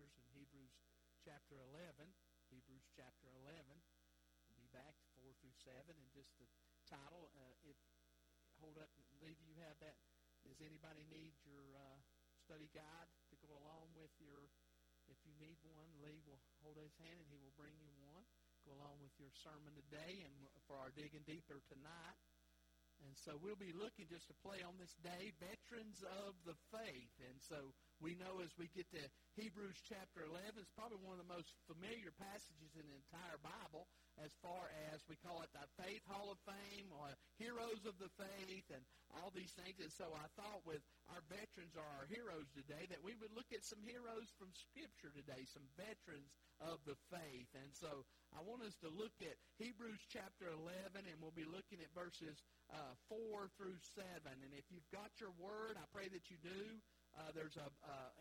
Scriptures in Hebrews chapter 11. Hebrews chapter 11. We'll be back to 4 through 7. And just the title, if hold up, Lee, do you have that? Does anybody need your study guide to go along with your, if you need one, Lee will hold his hand and he will bring you one. Go along with your sermon today and for our Digging Deeper tonight. And so we'll be looking just to play on this day, Veterans of the Faith. And so we know as we get to Hebrews chapter 11, it's probably one of the most familiar passages in the entire Bible as far as we call it the Faith Hall of Fame, or Heroes of the Faith, and all these things. And so I thought with our veterans are our heroes today that we would look at some heroes from Scripture today, some veterans of the faith. And so I want us to look at Hebrews chapter 11, and we'll be looking at verses 4 through 7. And if you've got your word, I pray that you do. There's a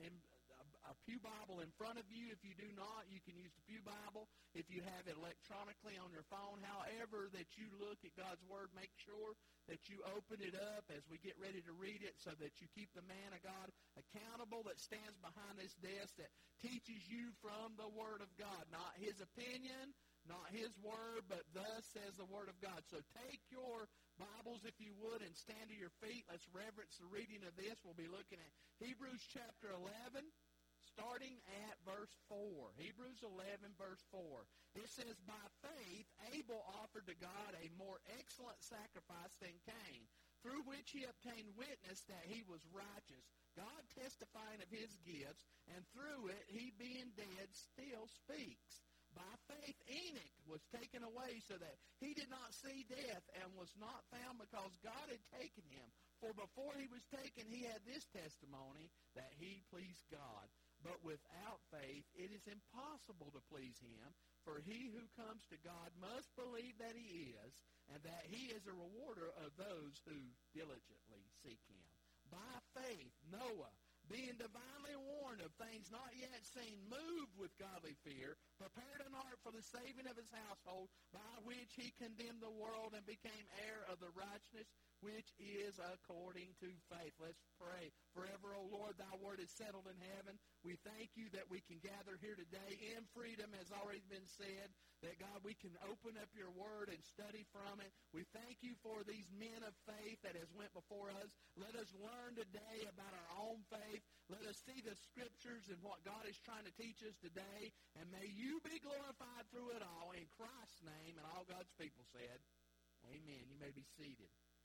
Pew Bible in front of you. If you do not, you can use the Pew Bible. If you have it electronically on your phone, however that you look at God's Word, make sure that you open it up as we get ready to read it so that you keep the man of God accountable that stands behind this desk that teaches you from the Word of God. Not his opinion, not his word, but thus says the Word of God. So take your Bibles, if you would, and stand to your feet. Let's reverence the reading of this. We'll be looking at Hebrews chapter 11, starting at verse 4. Hebrews 11, verse 4. It says, by faith Abel offered to God a more excellent sacrifice than Cain, through which he obtained witness that he was righteous, God testifying of his gifts, and through it he, being dead, still speaks. By faith Enoch was taken away so that he did not see death and was not found because God had taken him. For before he was taken, he had this testimony that he pleased God. But without faith it is impossible to please him. For he who comes to God must believe that he is, and that he is a rewarder of those who diligently seek him. By faith Noah, being divinely warned of things not yet seen, moved with godly fear, prepared an ark for the saving of his household, by which he condemned the world and became heir of the righteousness which is according to faith. Let's pray. Forever, O Lord, thy word is settled in heaven. We thank you that we can gather here today in freedom, as already been said, that, God, we can open up your word and study from it. We thank you for these men of faith that has went before us. Let us learn today about our own faith. Let us see the Scriptures and what God is trying to teach us today. And may you be glorified through it all. In Christ's name, and all God's people said, amen. You may be seated.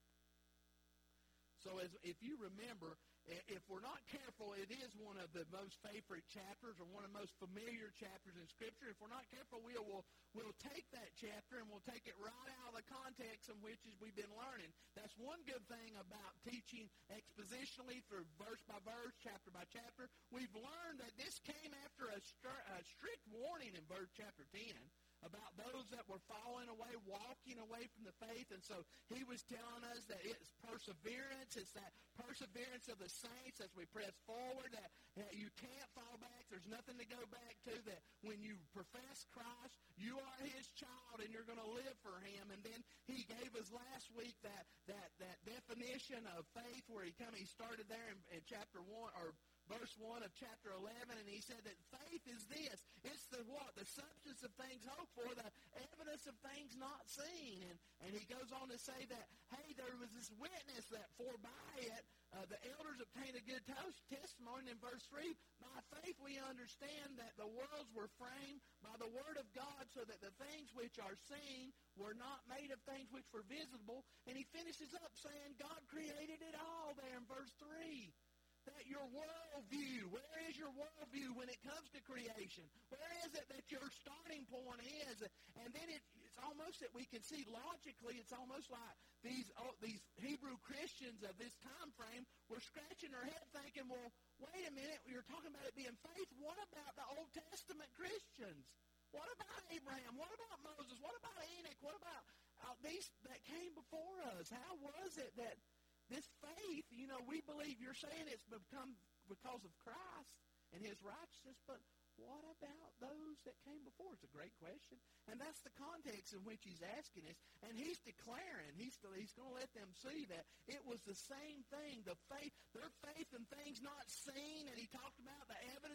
So if you remember, if we're not careful, it is one of the most favorite chapters or one of the most familiar chapters in Scripture. If we're not careful, we'll take that chapter and we'll take it right out of the context in which we've been learning. That's one good thing about teaching expositionally through verse by verse, chapter by chapter. We've learned that this came after a strict warning in verse chapter 10 about those that were falling away, walking away from the faith. And so he was telling us that it's perseverance. It's that perseverance of the saints as we press forward, that you can't fall back. There's nothing to go back to, that when you profess Christ, you are his child and you're going to live for him. And then he gave us last week that definition of faith where he started there in chapter 1 or verse 1 of chapter 11, and he said that faith is this. It's the what? The substance of things hoped for, the evidence of things not seen. And he goes on to say that, hey, there was this witness that by it, the elders obtained a good testimony. In verse 3, by faith we understand that the worlds were framed by the word of God, so that the things which are seen were not made of things which were visible. And he finishes up saying God created it all there in verse 3. That your worldview, where is your worldview when it comes to creation? Where is it that your starting point is? And then it's almost that we can see logically, it's almost like these Hebrew Christians of this time frame were scratching their head thinking, well, wait a minute, you're talking about it being faith. What about the Old Testament Christians? What about Abraham? What about Moses? What about Enoch? What about these that came before us? How was it that this faith, we believe you're saying it's become because of Christ and his righteousness, but what about those that came before? It's a great question. And that's the context in which he's asking us. And he's declaring, he's going to let them see that it was the same thing, their faith in things not seen, and he talked about the evidence of things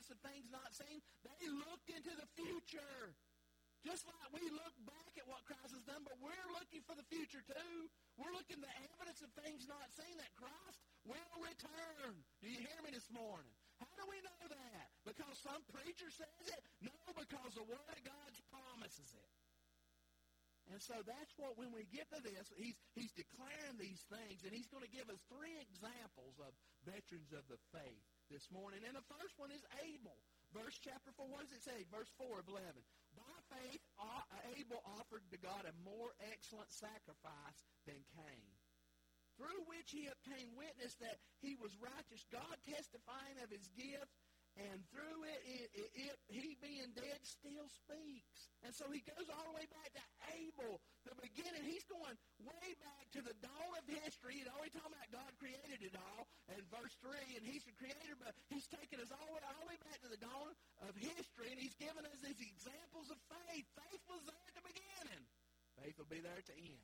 not seen. They looked into the future. Just like we look back at what Christ has done, but we're looking for the future too. We're looking at the evidence of things not seen, that Christ will return. Do you hear me this morning? How do we know that? Because some preacher says it? No, because the Word of God promises it. And so that's what, when we get to this, he's declaring these things, and he's going to give us 3 examples of veterans of the faith this morning. And the first one is Abel. Verse chapter 4, what does it say? Verse 4 of 11. By faith, Abel offered to God a more excellent sacrifice than Cain, through which he obtained witness that he was righteous, God testifying of his gift, and through it, he being dead still speaks. And so he goes all the way back to Abel, the beginning. He's going way back to the dawn of history. He's always talking about God created it all in verse 3, and he's the creator, but he's taken us all the way back to the dawn of history, and he's given us these examples of faith. Faith was there at the beginning. Faith will be there at the end.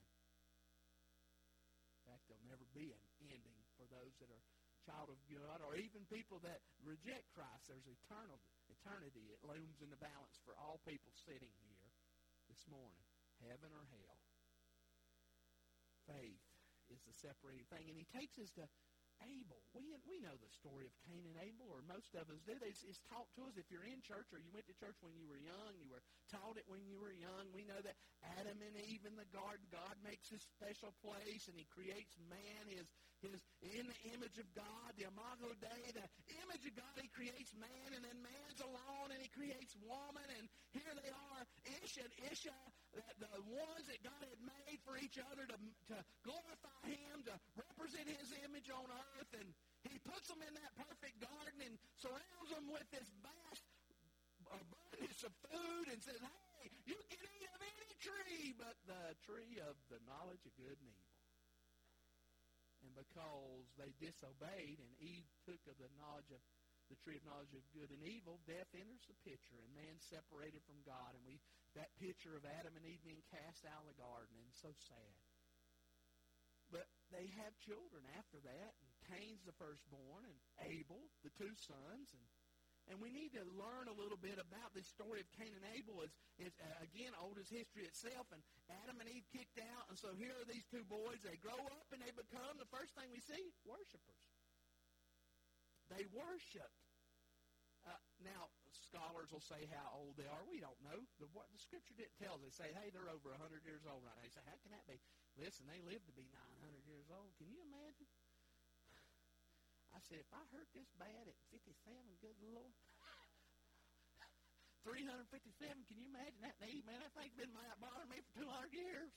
In fact, there'll never be an ending for those that are child of God, or even people that reject Christ. There's eternity. It looms in the balance for all people sitting here this morning, heaven or hell. Faith is the separating thing, and he takes us to Abel. We know the story of Cain and Abel, or most of us do. It's taught to us if you're in church or you went to church when you were young, you were taught it when you were young. We know that Adam and Eve in the garden, God makes his special place, and he creates man, his in the image of God, the Imago Dei, the image of God. He creates man, and then man's alone, and he creates woman, and here they are, Ish and Isha, the ones that God had made for each other to glorify him, to represent his image on earth, and he puts them in that perfect garden and surrounds them with this vast abundance of food and says, hey, you can eat of any tree but the tree of the knowledge of good and evil. And because they disobeyed and Eve took of the tree of knowledge of good and evil, death enters the picture, and man separated from God. And that picture of Adam and Eve being cast out of the garden, and so sad. But they have children after that, and Cain's the firstborn, and Abel, the 2 sons, and we need to learn a little bit about this story of Cain and Abel. It's again, old as history itself, and Adam and Eve kicked out, and so here are these 2 boys. They grow up, and they become, the first thing we see, worshipers. They worshiped. Now, scholars will say how old they are. We don't know. The Scripture didn't tell us. They say, hey, they're over 100 years old right now. They say, how can that be? Listen, they lived to be 900 years old. Can you imagine? I said, if I hurt this bad at 57, good Lord. 357, can you imagine that knee? Man, that thing's been bothering me for 200 years.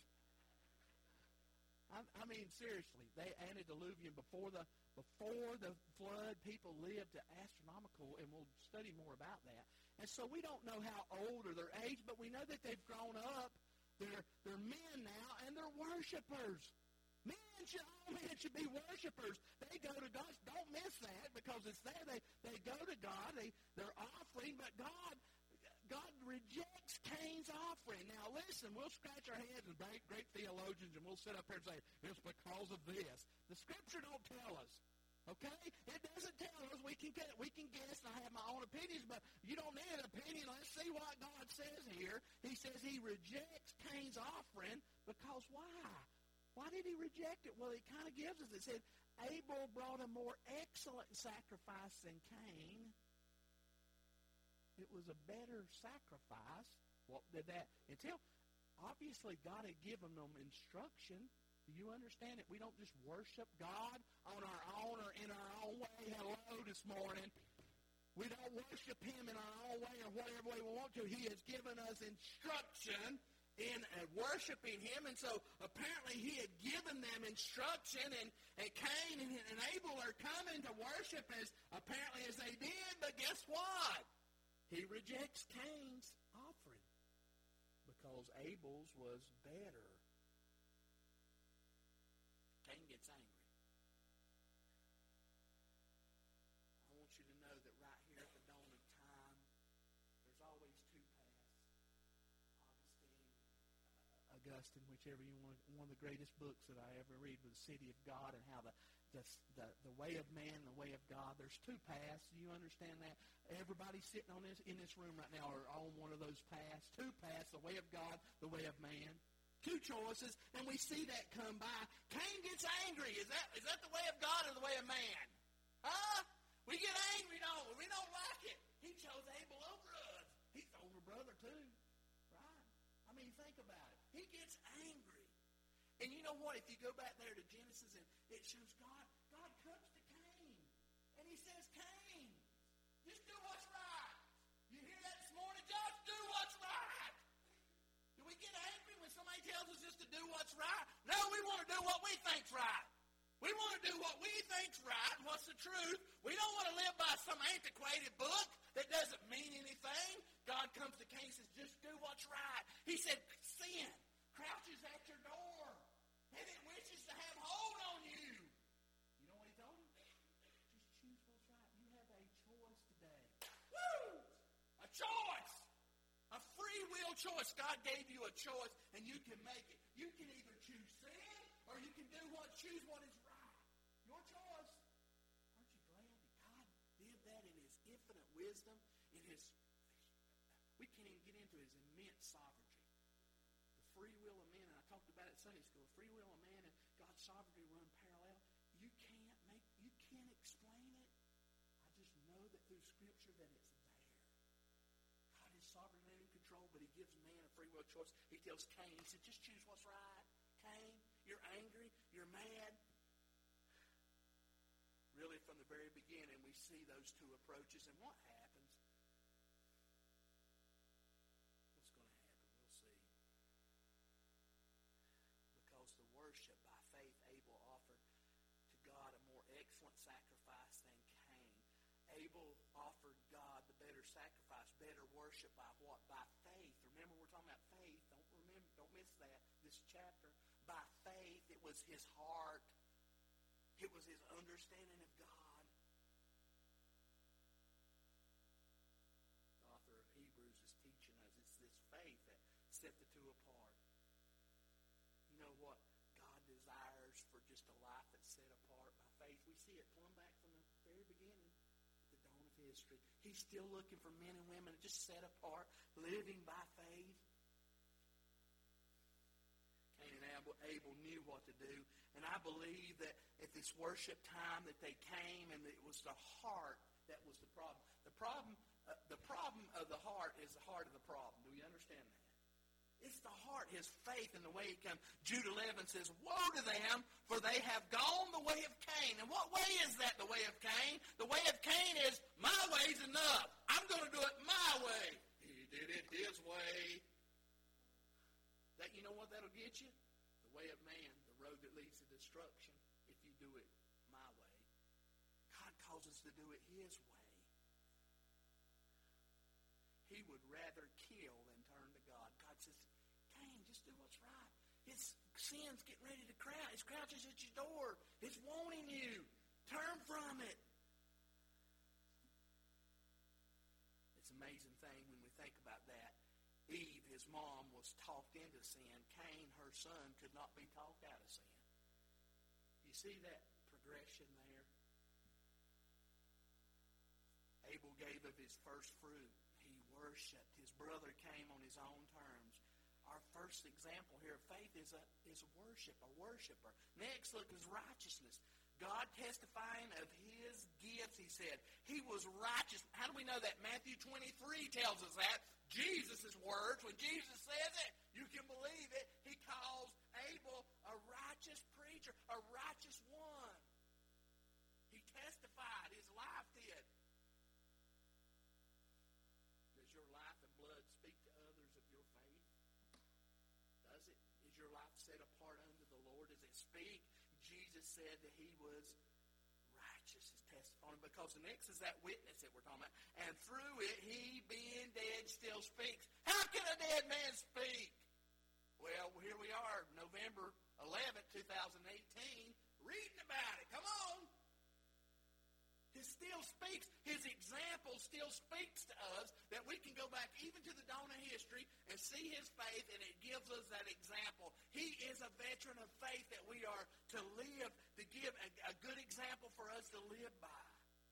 I mean, seriously, they antediluvian before the flood, people lived to astronomical, and we'll study more about that. And so we don't know how old or their age, but we know that they've grown up. They're men now, and they're worshipers. All men should be worshipers. They go to God. Don't miss that, because it's there. They go to God. They're offering, but God rejects Cain's offering. Now, listen, we'll scratch our heads as great theologians, and we'll sit up here and say, it's because of this. The Scripture don't tell us, okay? It doesn't tell us. We can guess, and I have my own opinions, but you don't need an opinion. Let's see what God says here. He says he rejects Cain's offering because why? Why did he reject it? Well, it kind of gives us. It said, Abel brought a more excellent sacrifice than Cain. It was a better sacrifice. What did that entail? Obviously, God had given them instruction. Do you understand it? We don't just worship God on our own or in our own way. Hello this morning. We don't worship him in our own way or whatever way we want to. He has given us instruction in worshiping him, and so apparently he had given them instruction, and Cain and Abel are coming to worship as apparently as they did, but guess what? He rejects Cain's offering because Abel's was better. Cain gets angry. I want you to know that right here at the dawn of time, there's always 2 paths. Augustine, whichever you want, one of the greatest books that I ever read was The City of God, and how the the way of man and the way of God. There's two paths. Do you understand that? Everybody sitting in this room right now are on one of those paths. Two paths, the way of God, the way of man. Two choices, and we see that come by. Cain gets angry. Is that the way of God or the way of man? Huh? We get angry, don't we? We don't like it. He chose Abel over us. He's the older brother too, right? I mean, think about it. He gets angry. And you know what? If you go back there to Genesis, and it shows God comes to Cain, and he says, Cain, just do what's right. You hear that this morning? Just do what's right. Do we get angry when somebody tells us just to do what's right? No, we want to do what we think's right. We want to do what we think's right and what's the truth. We don't want to live by some antiquated book that doesn't mean anything. God comes to Cain and says, just do what's right. He said, sin crouches at your door, and it wishes to have hold on you. You know what he told him? Just choose what's right. You have a choice today. Woo! A choice. A free will choice. God gave you a choice, and you can make it. You can either choose sin, or you can choose what is right. Your choice. Aren't you glad that God did that in His infinite wisdom, we can't even get into His immense sovereignty. The free will of man, and I talked about it in Sunday school, the free will of man and God's sovereignty run parallel. You can't explain it. I just know that through Scripture that it's there. God is sovereign and in control, but He gives man a free will choice. He tells Cain, He said, just choose what's right. Cain, you're angry, you're mad. Really, from the very beginning, we see those two approaches, and what happens? What's going to happen? We'll see. Because the worship by faith Abel offered to God a more excellent sacrifice than Cain. Abel offered God the better sacrifice, better worship by what? By faith. Remember, we're talking about faith. Don't miss that. This chapter. By faith, it was his heart. It was his understanding of God. The author of Hebrews is teaching us it's this faith that set the two apart. You know what God desires for just a life that's set apart by faith? We see it plumb back from the very beginning, at the dawn of history. He's still looking for men and women just set apart, living by faith. Cain and Abel knew what to do. And I believe that at this worship time that they came, and it was the heart that was the problem. The problem of the heart is the heart of the problem. Do you understand that? It's the heart, his faith, and the way it comes. Jude 11 says, woe to them, for they have gone the way of Cain. And what way is that, the way of Cain? The way of Cain is, my way's enough. I'm going to do it my way. He did it his way. That, you know what that'll get you? The way of man, the road that leads to destruction, if you do it my way. God calls us to do it His way. He would rather kill than turn to God. God says, Cain, just do what's right. His sin's getting ready to crouch. It crouches at your door. It's wanting you. Turn from it. It's an amazing thing when we think about that. Eve, his mom, was talked into sin. Cain, her son, could not be talked out of sin. You see that progression there? Abel gave of his first fruit. He worshipped. His brother came on his own terms. Our first example here of faith is a worshiper. Next, look, is righteousness. God testifying of His gifts, He said. He was righteous. How do we know that? Matthew 23 tells us that. Jesus' words, when Jesus says it, you can believe it. He calls Abel a righteous preacher, a righteous one. He testified. His life did. Does your life and blood speak to others of your faith? Does it? Is your life set apart unto the Lord? Does it speak? Jesus said that He was righteous, His testimony, because the next is that witness that we're talking about. And through it, He, being dead, still speaks. How can a dead man speak? Well, here we are, November 11th, 2018, reading about it. Come on. He still speaks. His example still speaks to us, that we can go back even to the dawn of history and see His faith, and it gives us that example. He is a veteran of faith that we are to live, to give a good example for us to live by.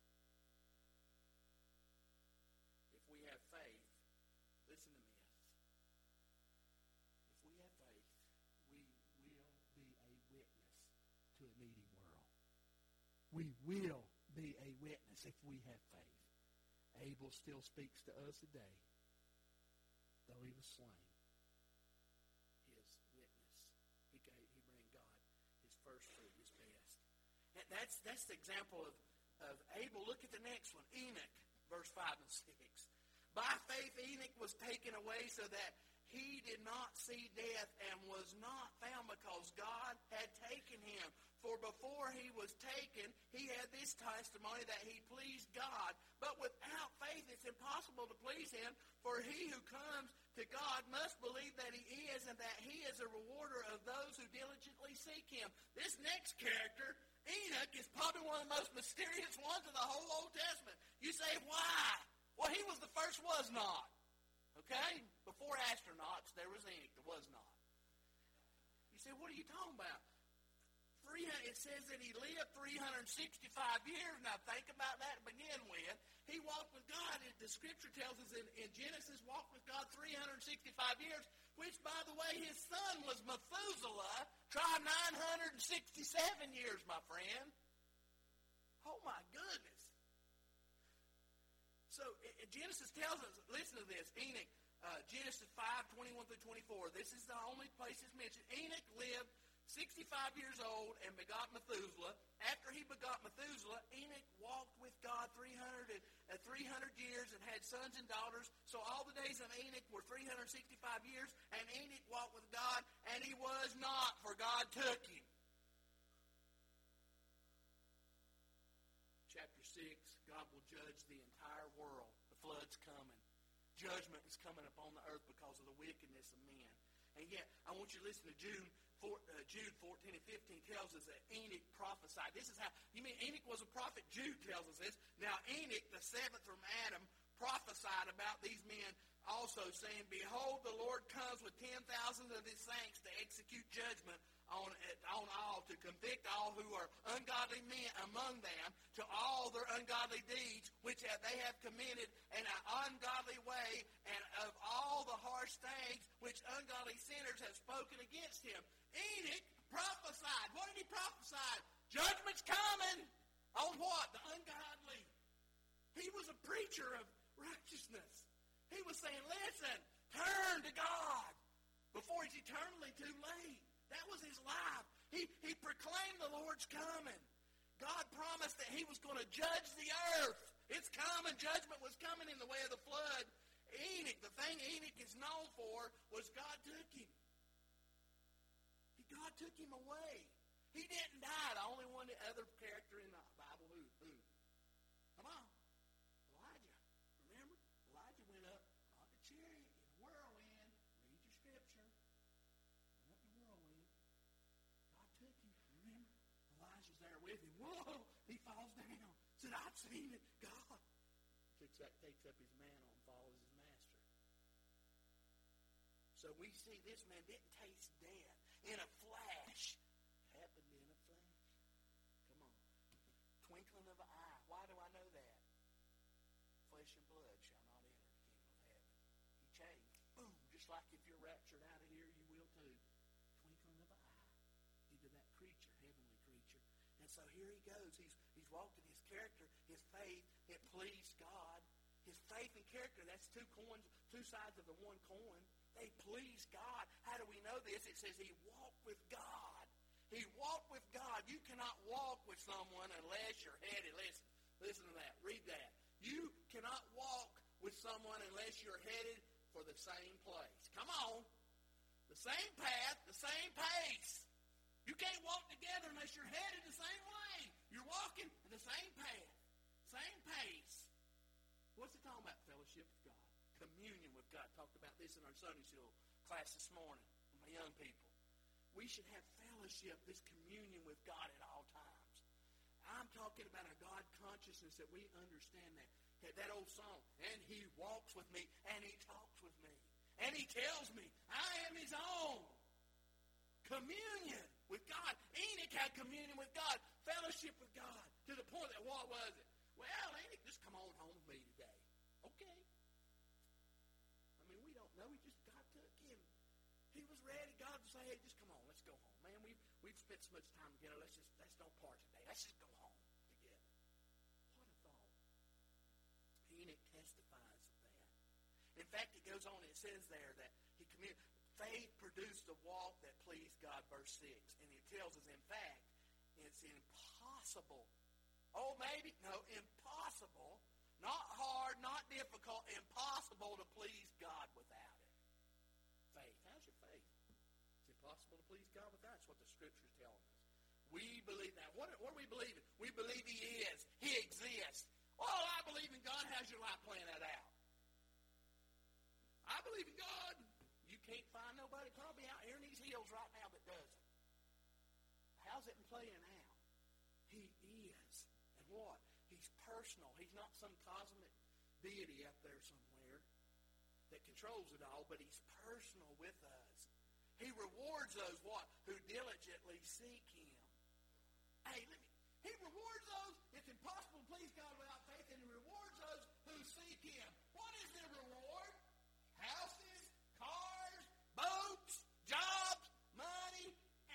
If we have faith, listen to me. If we have faith, we will be a witness to a needy world. We will be a witness if we have faith. Abel still speaks to us today, though he was slain. His witness, he bring God his first fruit, his best. And that's the example of Abel. Look at the next one, Enoch, verse 5 and 6. By faith Enoch was taken away so that he did not see death and was not found because God had taken him. For before he was taken, he had this testimony that he pleased God. But without faith, it's impossible to please him. For he who comes to God must believe that he is, and that he is a rewarder of those who diligently seek him. This next character, Enoch, is probably one of the most mysterious ones of the whole Old Testament. You say, why? Well, he was the first was not. Okay? Before astronauts, there was Enoch. There was not. You say, what are you talking about? It says that he lived 365 years. Now, think about that to begin with. He walked with God. The Scripture tells us in Genesis, walked with God 365 years, which, by the way, his son was Methuselah. Try 967 years, my friend. Oh, my goodness. So, Genesis tells us, listen to this, Enoch, Genesis 5:21 through 24. This is the only place it's mentioned. Enoch lived 65 years old and begot Methuselah. After he begot Methuselah, Enoch walked with God 300 years and had sons and daughters. So all the days of Enoch were 365 years, and Enoch walked with God, and he was not, for God took him. Chapter 6, God will judge the entire world. The flood's coming. Judgment is coming upon the earth because of the wickedness of men. And yet, I want you to listen to Jude 14 and 15 tells us that Enoch prophesied. This is how, you mean Enoch was a prophet? Jude tells us this. Now Enoch, the seventh from Adam, prophesied about these men also, saying, behold, the Lord comes with 10,000 of his saints to execute judgment on all, to convict all who are ungodly men among them, to all their ungodly deeds, which they have committed in an ungodly way, and of all the harsh things which ungodly sinners have spoken against him. Enoch prophesied. What did he prophesy? Judgment's coming. On what? The ungodly. He was a preacher of righteousness. He was saying, listen, turn to God before it's eternally too late. That was his life. He proclaimed the Lord's coming. God promised that he was going to judge the earth. It's coming. Judgment was coming in the way of the flood. Enoch, the thing Enoch is known for was God took him. God took him away. He didn't die. The only one other character in the Bible, who? Come on. Elijah. Remember? Elijah went up on the chariot in a whirlwind. Read your Scripture. Went up in a whirlwind. God took him. Remember? Elijah's there with him. Whoa! He falls down. Said, I've seen it. God. Takes up his mantle and follows his master. So we see this man didn't taste death. In a flash. It happened in a flash. Come on. Twinkling of an eye. Why do I know that? Flesh and blood shall not enter the kingdom of heaven. He changed. Boom. Just like if you're raptured out of here, you will too. Twinkling of an eye. Into that creature, heavenly creature. And so here he goes. He's walking his character, his faith. It pleased God. His faith and character, that's two coins, two sides of the one coin. They pleased God. How do we know this? It says he walked with God. He walked with God. You cannot walk with someone unless you're headed. Listen to that. Read that. You cannot walk with someone unless you're headed for the same place. Come on. The same path, the same pace. You can't walk together unless you're headed the same way. You're walking in the same path, same pace. What's it talking about? Fellowship with God. Communion with God. Talked about this in our Sunday school class this morning with my young people. We should have fellowship, this communion with God at all times. I'm talking about a God consciousness that we understand that old song. And he walks with me, and he talks with me, and he tells me I am his own. Communion. with God. Enoch had communion with God, fellowship with God, to the point that what was it? Well, Enoch, just come on home with me today. Okay. I mean, we don't know. God took him. He was ready. God would say, hey, just come on, let's go home. Man, we've spent so much time together. Let's don't part today. Let's just go home together. What a thought. Enoch testifies of that. In fact, it goes on, it says there that faith produced a walk that pleased God, verse 6. And it tells us, in fact, it's impossible. Oh, maybe, no, impossible. Not hard, not difficult, impossible to please God without it. Faith. How's your faith? It's impossible to please God without it. That's what the Scripture's telling us. We believe that. What are we believing? We believe He is. He exists. Oh, I believe in God. How's your life playing that out? I believe in God. You can't find nobody probably out here in these hills right now that doesn't. How's it playing out? He is. And what? He's personal. He's not some cosmic deity up there somewhere that controls it all, but He's personal with us. He rewards those, what? Who diligently seek Him. Hey, He rewards those. It's impossible to please God without faith, and He rewards those who seek Him. What is their reward? Houses, cars, boats, jobs, money.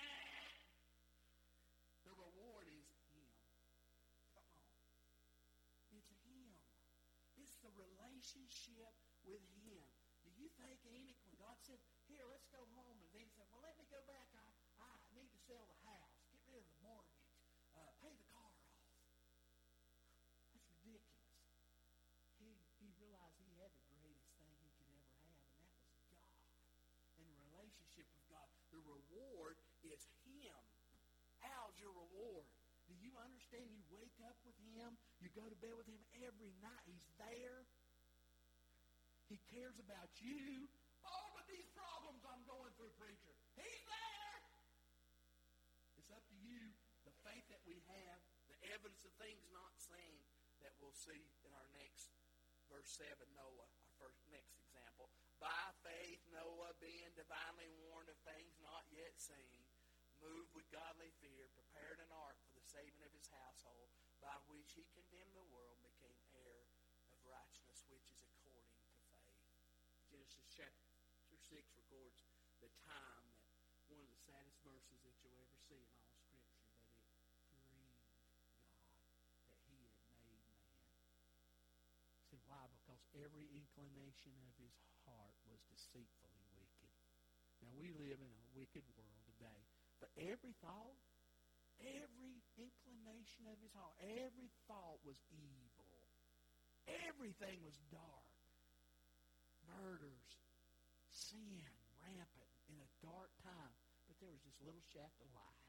The reward is Him. Come on. It's Him. It's the relationship with Him. Do you think Enoch, when God said, here, let's go home, and then he said, well, let me go back. I need to sell the house, get rid of the mortgage, pay the car off. That's ridiculous. He realized he had the greatest thing he could ever have, and that was God. And the relationship with God. The reward is Him. How's your reward? Do you understand? You wake up with Him. You go to bed with Him every night. He's there. He cares about you. All of these problems I'm going through, preacher. He's there. It's up to you. The faith that we have, the evidence of things not seen that we'll see in our next verse 7, Noah, our next example. By faith, Noah, being divinely warned of things not yet seen, moved with godly fear, prepared an ark for the saving of his household, by which he condemned the world and became heir of righteousness, which is according to faith. Genesis chapter 6 records the time that one of the saddest verses that you'll ever see in all Scripture, that it grieved God that He had made man. See, why? Because every inclination of his heart was deceitfully wicked. Now, we live in a wicked world today. But every thought, every inclination of his heart, every thought was evil. Everything was dark. Murders, sin, rampant in a dark time. But there was this little shaft of light.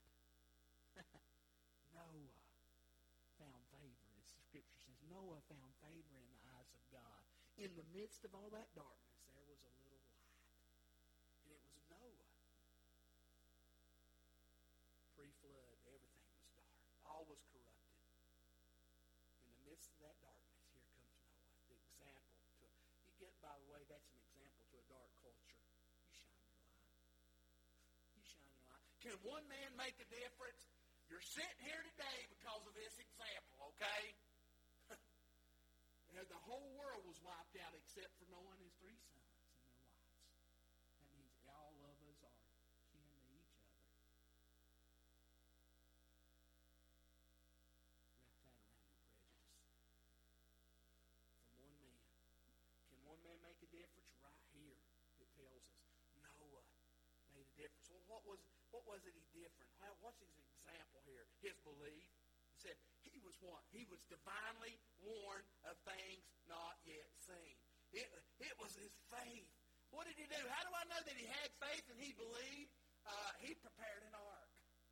Noah found favor, as the Scripture says. Noah found favor in the eyes of God. In the midst of all that darkness, there was a little light. And it was Noah. Pre-flood, everything was dark. All was corrupted. In the midst of that darkness, here comes Noah. The example to you get, by the way, that's an example to a dark culture. You shine your light. You shine your light. Can one man make a difference? You're sitting here today because of this example, okay? The whole world was wiped out except for Noah and his 3 sons and their wives. That means all of us are kin to each other. Wrap that around your prejudice. From one man. Can one man make a difference? Right here it tells us Noah made a difference. Well, what was it he different? What's his example here? His belief. He said he was what? He was divinely warned of things not yet seen. It was his faith. What did he do? How do I know that he had faith and he believed? He prepared an ark.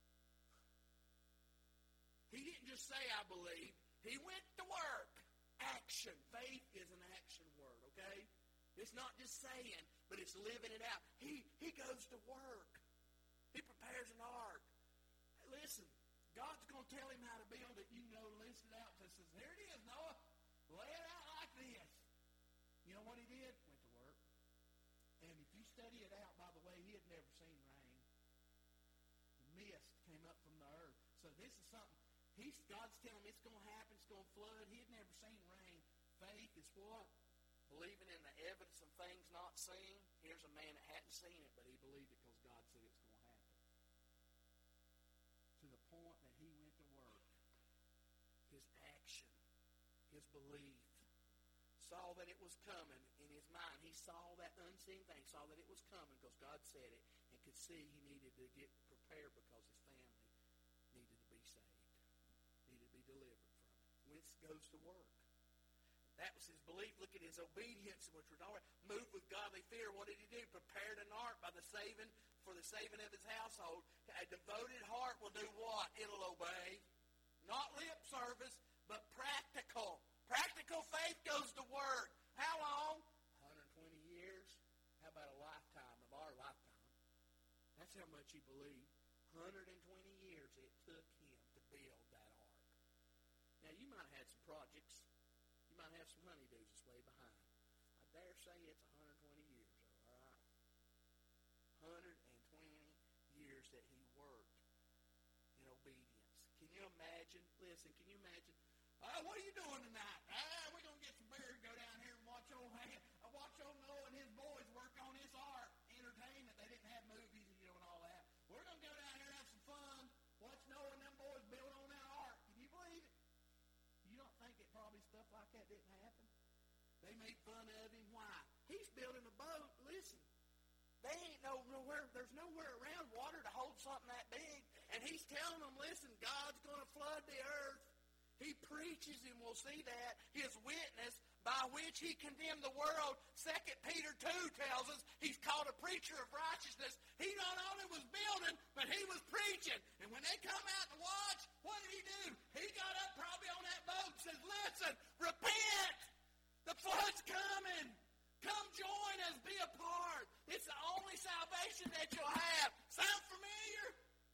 He didn't just say, I believe. He went to work. Action. Faith is an action word, okay? It's not just saying, but it's living it out. He goes to work. He prepares an ark. Hey, listen, God's going to tell him how to build it. You know, list it out. So he says, here it is, Noah. Lay it out like this. You know what he did? Went to work. And if you study it out, by the way, he had never seen rain. The mist came up from the earth. So this is something, God's telling him it's going to happen, it's going to flood. He had never seen rain. Faith is what? Believing in the evidence of things not seen. Here's a man that hadn't seen it, but he believed it because God said it's going to happen. To the point that he went to work. His action, his belief, saw that it was coming in his mind. He saw that unseen thing, saw that it was coming because God said it, and could see he needed to get prepared because his family needed to be saved, needed to be delivered from it. Wentz goes to work. That was his belief. Look at his obedience, which was already moved with godly fear. What did he do? Prepared an ark for the saving of his household. A devoted heart will do what? It'll obey. Not lip service, but practical. Practical faith goes to work. How long? 120 years. How about a lifetime of our lifetime? That's how much he believed. 120 years it took him to build that ark. Now, you might have had some projects. You might have some honeydews that's way behind. I dare say it's 120 years, all right? 120 years that he worked in obedience. Can you imagine? Listen, can you imagine? What are you doing tonight? We're going to get some beer and go down here and watch old Noah and his boys work on this ark. Entertainment. They didn't have movies, and all that. We're going to go down here and have some fun. Watch Noah and them boys build on that ark. Can you believe it? You don't think that probably stuff like that didn't happen? They made fun of him. Why? He's building a boat. Listen, they ain't nowhere. There's nowhere around water to hold something that big. And he's telling them, listen, God's going to flood the earth. He preaches, and we'll see that. His witness by which he condemned the world. 2 Peter 2 tells us he's called a preacher of righteousness. He not only was building, but he was preaching. And when they come out to watch, what did he do? He got up probably on that boat and says, listen, repent. The flood's coming. Come join us. Be a part. It's the only salvation that you'll have. Sound familiar?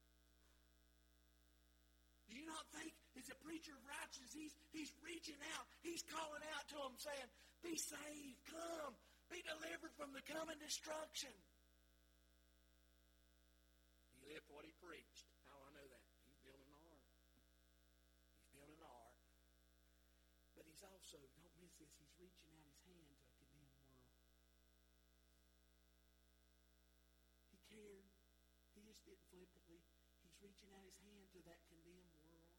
Do you not think it's a preacher of righteousness? He's reaching out. He's calling out to them saying, be saved. Come. Be delivered from the coming destruction. He lived what he preached. How do I know that? He's building an ark. He's building an ark. But he's also, don't miss this, he's reaching out his hand to a condemned world. He cared. He just didn't flippantly. He's reaching out his hand to that condemned world.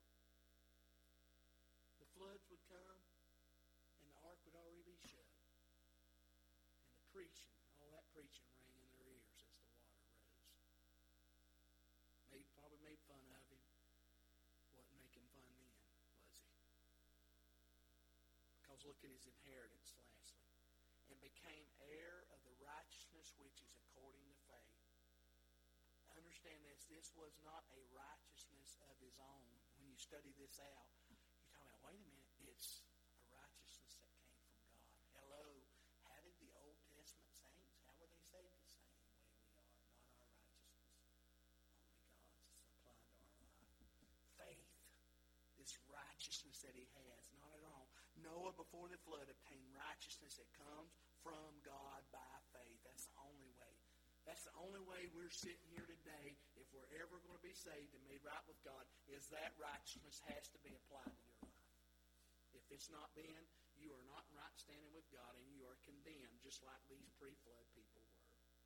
The floods would come, and the ark would already be shut. And the preaching, all that preaching rang in their ears as the water rose. Probably made fun of him. Wasn't making fun then, was he? Because look at his inheritance, lastly. And became heir of the righteousness which is according to faith. Understand this. This was not a righteousness of his own. When you study this out, you're talking about, wait a minute, it's a righteousness that came from God. Hello. How did the Old Testament saints, how were they saved? The same way we are. Not our righteousness. Only God's applied to our life. Faith. This righteousness that he has. Not at all. Noah, before the flood, obtained righteousness that comes from God by faith. That's the only way. That's the only way we're sitting here today, if we're ever going to be saved and made right with God, is that righteousness has to be applied to your life. If it's not been, you are not in right standing with God, and you are condemned, just like these pre-flood people were.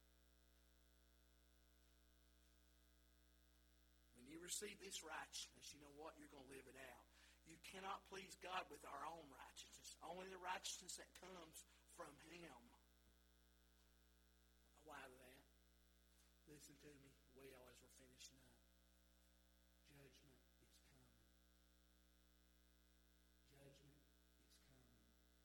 When you receive this righteousness, you know what? You're going to live it out. You cannot please God with our own righteousness. Only the righteousness that comes from him. Why that? Listen to me, well, as we're finishing up. Judgment is coming. Judgment is coming.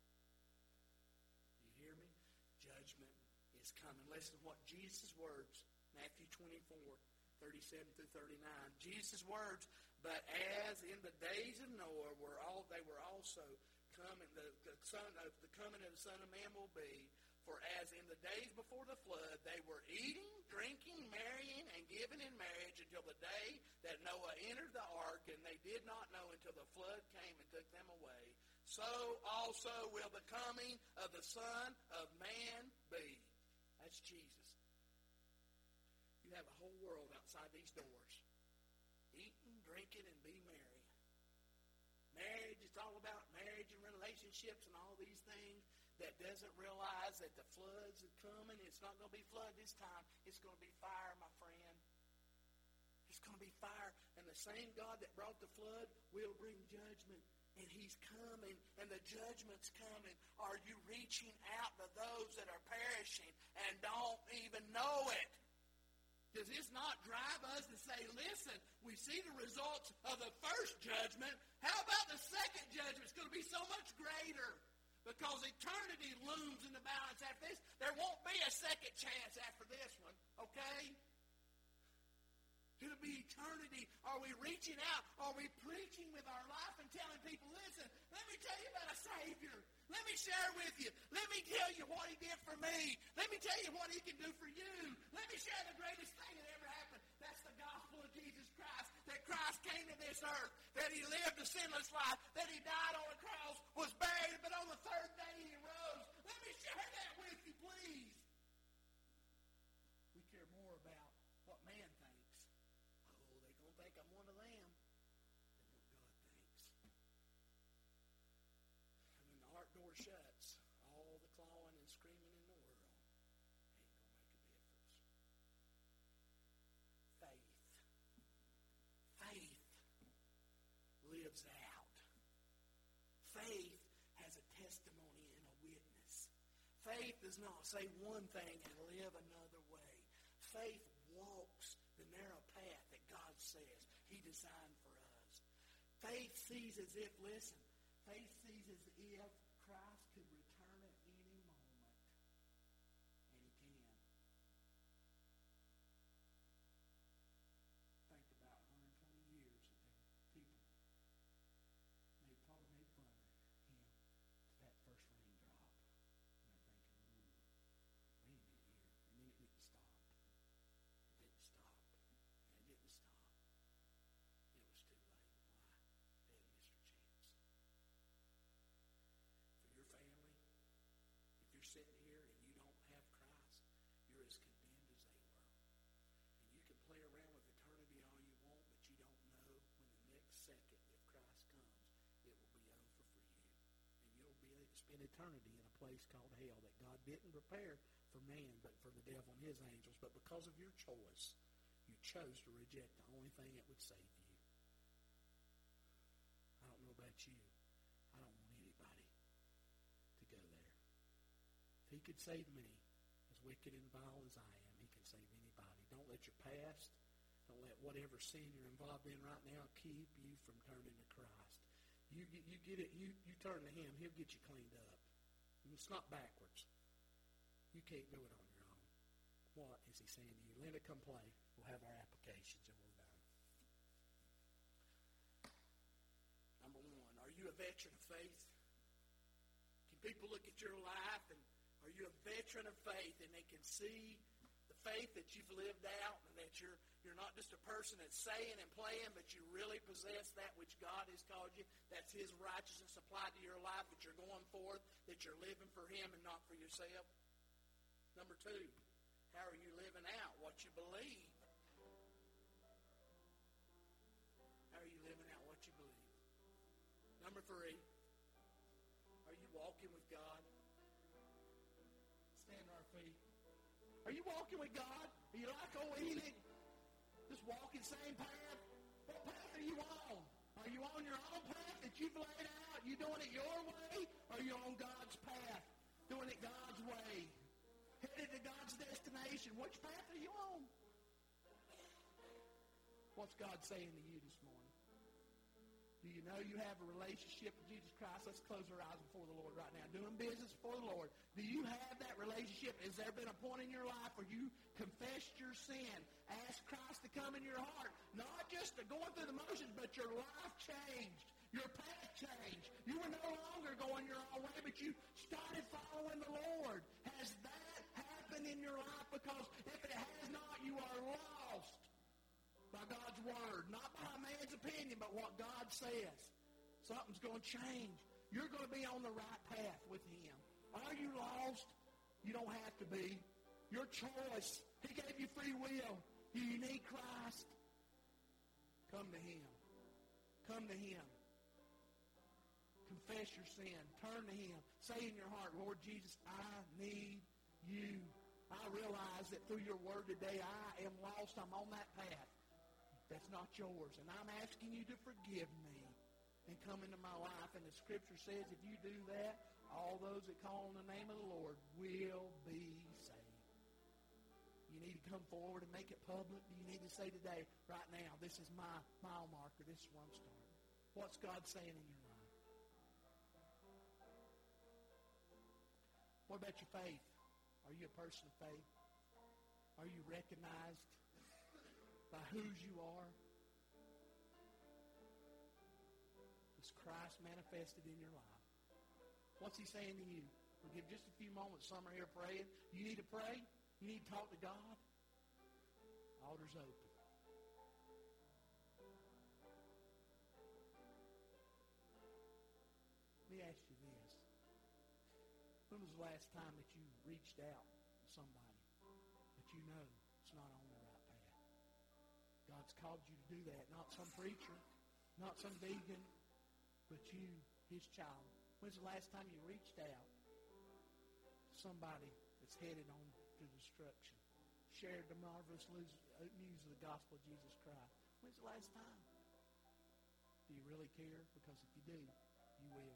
You hear me? Judgment is coming. Listen to what Jesus' words, Matthew 24, 37 through 39. Jesus' words, but as in the days of Noah they were also coming, the coming of the Son of Man will be. For as in the days before the flood, they were eating, drinking, marrying, and giving in marriage until the day that Noah entered the ark, and they did not know until the flood came and took them away. So also will the coming of the Son of Man be. That's Jesus. You have a whole world outside these doors. drink it, and be merry. Marriage, it's all about marriage and relationships and all these things that doesn't realize that the floods are coming. It's not going to be flood this time. It's going to be fire, my friend. It's going to be fire. And the same God that brought the flood will bring judgment. And he's coming, and the judgment's coming. Are you reaching out to those that are perishing and don't even know it? Does this not drive us to say, listen, we see the results of the first judgment. How about the second judgment? It's going to be so much greater. Because eternity looms in the balance after this. There won't be a second chance after this one, okay? It'll be eternity. Are we reaching out? Are we preaching with our life and telling people, listen, let me tell you about a Savior. Let me share with you. Let me tell you what he did for me. Let me tell you what he can do for you. Let me share the greatest thing that ever happened. That's the gospel of Jesus Christ. That Christ came to this earth. That he lived a sinless life. That he died on the cross, was buried, but on the third day he arose. Let me share that with you, please. We care more about what man thinks. Oh, they're going to think I'm one of them. Than what God thinks. And when the heart door shuts, all the clawing and screaming in the world ain't going to make a difference. Faith. Faith lives out. Faith has a testimony and a witness. Faith does not say one thing and live another way. Faith walks the narrow path that God says he designed for us. Faith sees as if, listen, faith sees as if Christ could return at any moment. And he can. Think about 120 years that people probably made fun of him to that first raindrop. And they're thinking, ooh, rain in here. And then it didn't stop. It didn't stop. And it didn't stop. It was too late. Why? They had missed their chance. For your family, if you're sitting here and you don't have Christ, you're as condemned as they were. And you can play around with eternity all you want, but you don't know when the next second, if Christ comes, it will be over for you. And you'll be able to spend eternity in a place called hell that God didn't prepare for man, but for the devil and his angels. But because of your choice, you chose to reject the only thing that would save you. I don't know about you. I don't want anybody to go there. If he could save me, as wicked and vile as I am, he can save anybody. Don't let your past, don't let whatever sin you're involved in right now keep you from turning to Christ. You get it. You turn to him. He'll get you cleaned up. It's not backwards. You can't do it on your own. What is he saying to you? Linda, come play. We'll have our applications and we're done. Number one, are you a veteran of faith? Can people look at your life and are you a veteran of faith and they can see the faith that you've lived out and that you're not just a person that's saying and playing, but you really possess that which God has called you. That's his righteousness applied to your life, that you're going forth, that you're living for him and not for yourself. Number two, how are you living out what you believe? How are you living out what you believe? Number three, are you walking with God? Stand on our feet. Are you walking with God? Are you like old Enoch? Just walking same path? What path are you on? Are you on your own path that you've laid out? You doing it your way? Or are you on God's path? Doing it God's way? Headed to God's destination? Which path are you on? What's God saying to you this morning? Do you know you have a relationship with Jesus Christ? Let's close our eyes before the Lord right now. Doing business before the Lord. Do you have that relationship? Has there been a point in your life where you confessed your sin? Asked Christ to come in your heart? Not just going through the motions, but your life changed. Your path changed. You were no longer going your own way, but you started following the Lord. Has that happened in your life? Because if it has not, you are lost by God's word. Not by man's opinion, but what God says. Something's going to change. You're going to be on the right path with him. Are you lost? You don't have to be. Your choice. He gave you free will. Do you need Christ? Come to him. Come to Him. Confess your sin. Turn to Him. Say in your heart, Lord Jesus, I need you. I realize that through your word today, I am lost. I'm on that path. That's not yours. And I'm asking you to forgive me and come into my life. And the Scripture says if you do that, all those that call on the name of the Lord will be saved. You need to come forward and make it public. You need to say today, right now, this is my mile marker. This is where I'm starting. What's God saying in your life? What about your faith? Are you a person of faith? Are you recognized by whose you are? Is Christ manifested in your life? What's He saying to you? We'll give just a few moments. Some are here praying. You need to pray. You need to talk to God. Altar's open. Let me ask you this. When was the last time that you reached out to somebody that you know is not on the right path? God's called you to do that. Not some preacher, not some deacon, but you, His child. When's the last time you reached out to somebody that's headed on to destruction? Shared the marvelous news of the gospel of Jesus Christ. When's the last time? Do you really care? Because if you do, you will.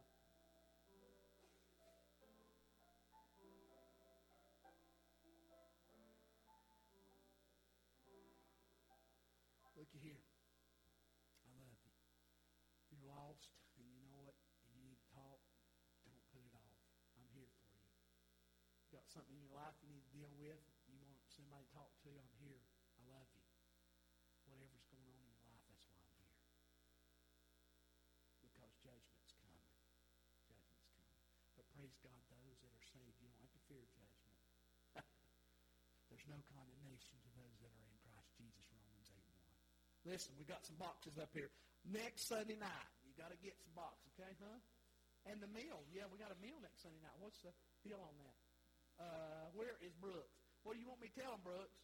Look here. I love you. If you're lost and you know it and you need to talk, don't put it off. I'm here for you. You got something in your life you need to deal with, you want somebody to talk to, I'm here. I love you. Whatever's going on in your life, that's why I'm here. Because judgment's coming. Judgment's coming. But praise God, those that are saved, you don't have to fear judgment. There's no condemnation to those that are in Christ Jesus, Romans 8:1. Listen, we got some boxes up here. Next Sunday night, you got to get some boxes, okay, huh? And the meal. Yeah, we got a meal next Sunday night. What's the deal on that? Where is Brooks? What do you want me to tell him, Brooks?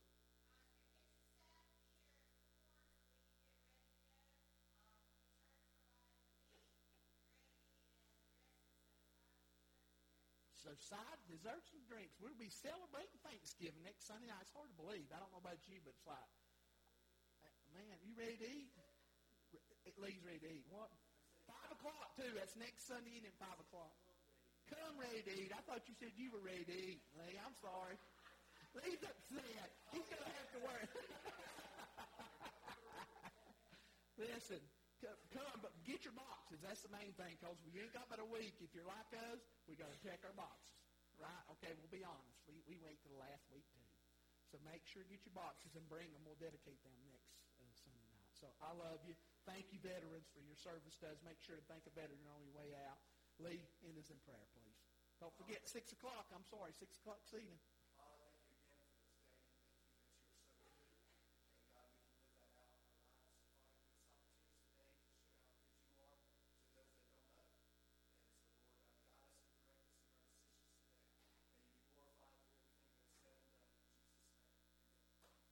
So side desserts and drinks. We'll be celebrating Thanksgiving next Sunday night. It's hard to believe. I don't know about you, but it's like, man, you ready to eat? Lee's ready to eat. What? 5 o'clock, too. That's next Sunday evening at 5 o'clock. Come ready to eat. I thought you said you were ready to eat, Lee. I'm sorry. Lee's upset. He's going to have to work. Listen, come, but get your boxes. That's the main thing, because we ain't got but a week. If you're like us, we got to check our boxes, right? Okay, we'll be honest. We wait till the last week, too. So make sure you get your boxes and bring them. We'll dedicate them next Sunday night. So I love you. Thank you, veterans, for your service to us. Make sure to thank a veteran on your way out. Lee, end us in prayer, please. Don't forget, 6 o'clock. I'm sorry, 6 o'clock this evening.